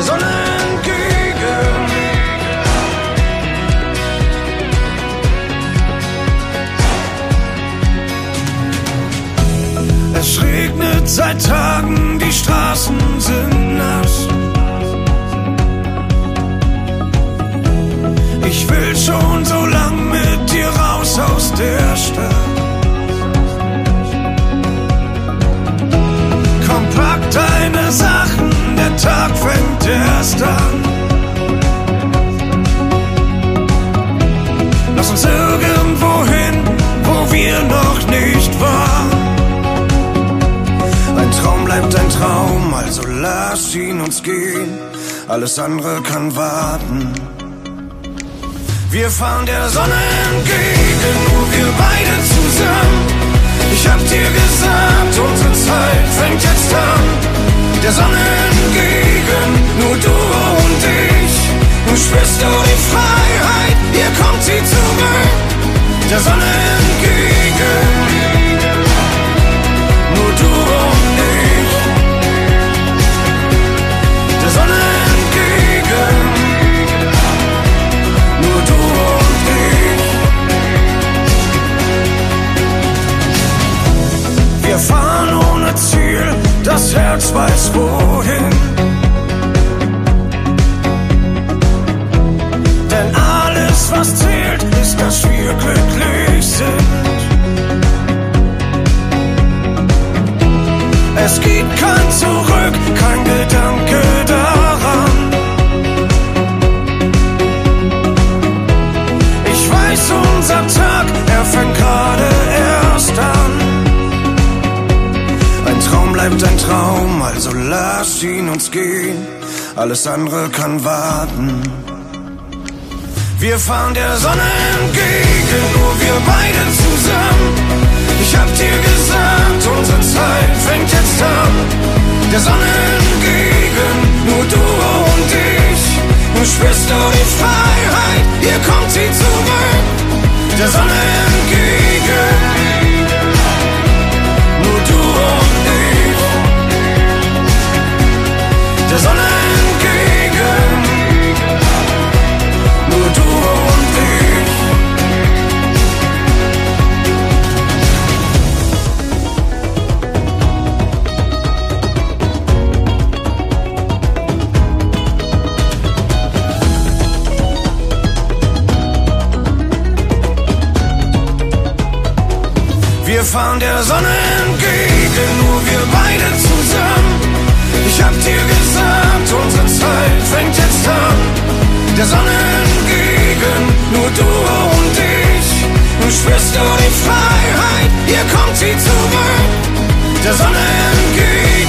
Sonne entgegen. Es regnet seit Tagen, die Straßen sind nass. Ich will schon so lang mit dir raus aus der Stadt. Komm, pack deine Sachen, der Tag fängt erst an. Lass uns irgendwo hin, wo wir noch nicht waren. Ein Traum bleibt ein Traum, also lass ihn uns gehen. Alles andere kann warten. Wir fahren der Sonne entgegen, nur wir beide zusammen. Ich hab dir gesagt, unsere Zeit fängt jetzt an. Der Sonne entgegen, nur du und ich. Du spürst du die Freiheit, hier kommt sie zurück. Der Sonne entgegen, nur du und ich. Der Sonne entgegen, nur du und ich. Wir fahren ohne Ziel, das Herz weiß wohin. Denn alles, was zählt, ist, dass wir glücklich sind. Es gibt kein Zurück, kein Gedanke daran. Ich weiß, unser Tag, er fängt gerade erst an. Ein Traum bleibt ein Traum, also lass ihn uns gehen. Alles andere kann warten. Wir fahren der Sonne entgegen, nur wir beide zusammen. Ich hab dir gesagt, unsere Zeit fängt jetzt an. Der Sonne entgegen, nur du und ich. Du spürst du die Freiheit, hier kommt sie zurück. Der Sonne entgegen, nur du und ich. Der Sonne entgegen, nur du und ich. Wir fahren der Sonne entgegen, nur wir beide zusammen. Ich hab dir gesagt, unsere Zeit fängt jetzt an. Der Sonne entgegen, nur du und ich. Du spürst du die Freiheit, hier kommt sie zurück. Der Sonne entgegen.